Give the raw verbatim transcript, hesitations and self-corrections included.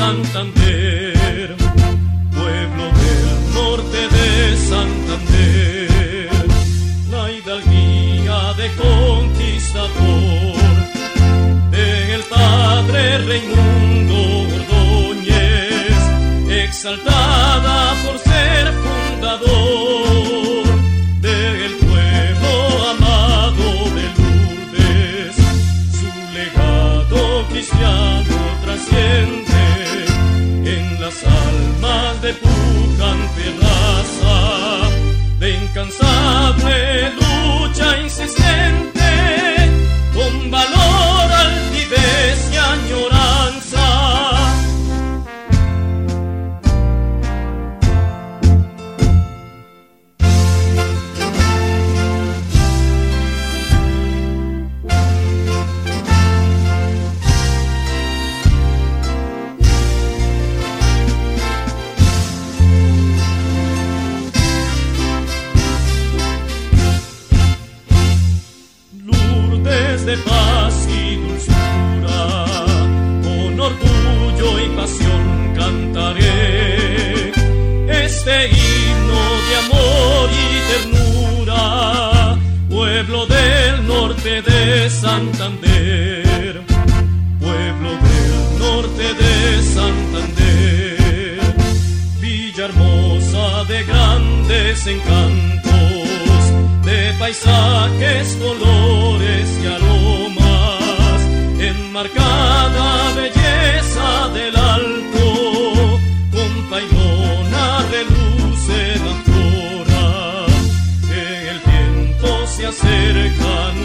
Santander, pueblo del norte de Santander, la hidalguía de conquistador del padre Raimundo Ordóñez, exaltada por ser fundador del pueblo amado de Lourdes. Su legado cristiano trasciende en las almas de pujante raza, de incansable lucha insistente, con valor, altivez y añoranza. De paz y dulzura, con orgullo y pasión cantaré este himno de amor y ternura, pueblo del norte de Santander, pueblo del norte de Santander, villa hermosa de grandes encantos, de paisajes, colores y aromas, enmarcada belleza del alto, con pailona reluce la flora, en el viento se acercan